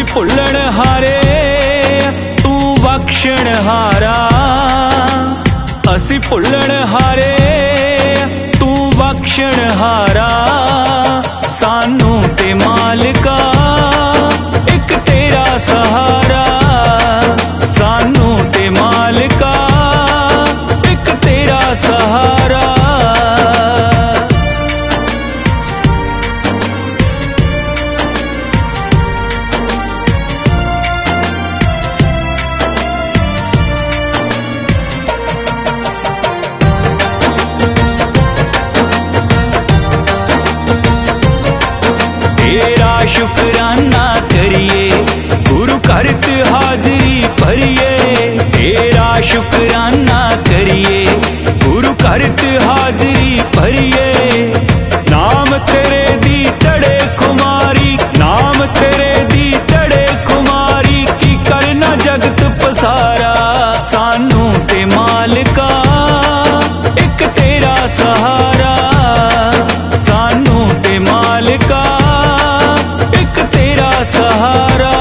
भुल्लण हारे तू बख्शण हारा। असी भुल्लण हारे तू बख्शण हारा। सानू ते मालिका एक तेरा सहारा। सानू ते मालिका एक तेरा सहारा। तेरा शुकराना करिए गुरु घर च हाजरी भरिए। तेरा शुकराना करिए गुरु घर च हाजरी भरिए। नाम तेरे दी चढ़े खुमारी, नाम तेरे दी चढ़े खुमारी। की करना जगत पसारा। सानू ते मालिका एक तेरा सहारा। सानू ते मालिका एक तेरा सहारा।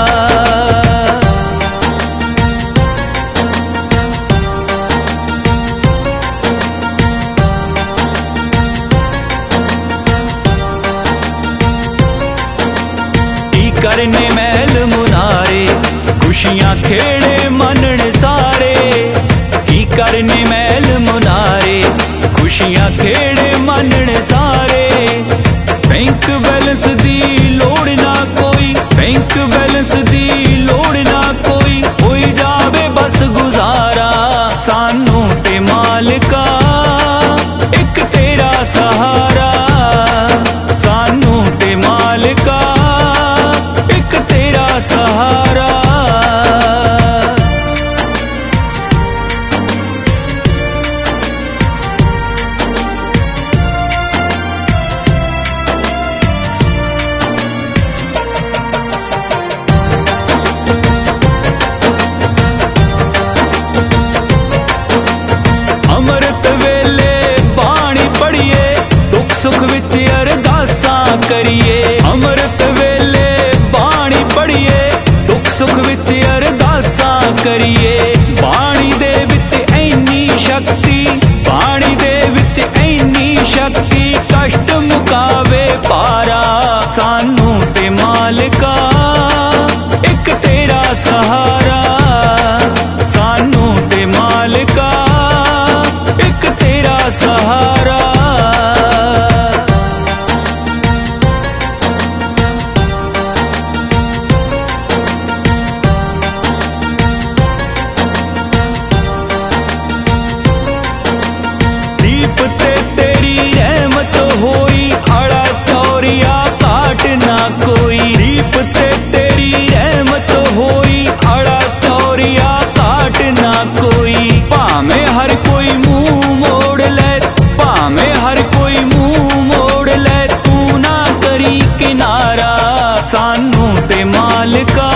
की करने महल मुनारे खुशियां खेड़े मनन सारे। की करने महल मुनारे खुशियां खेड़े मनन सारे। बैंक बैलेंस दी लोड़ ना कोई, बैंक बैलेंस दी लोड़ ना कोई। होई जावे बस गुजारा। सानू ते मालिका एक तेरा सहारा। सानू ते मालिका एक तेरा सहारा। अमृत वेले बाणी पढ़िए दुख सुख विच अरदासां करिए। अमृत वेले बाणी पढ़िए दुख सुख विच अरदासां करिए। बाणी दे विच ऐनी शक्ति, बाणी दे विच ऐनी शक्ति। कष्ट मुकावे पारा। सानू ते मालिका एक तेरा सहारा। सानू ते मालिका एक तेरा सहारा। दीप ते तेरी रहमत होई आड़ा चौरिया काट ना कोई। दीप ते तेरी रहमत होई आड़ा चौरिया काट ना कोई। भावें हर कोई मुंह मोड़ ले, भावें हर कोई मुंह मोड़ ले। तू ना करी किनारा। सानू ते मालिका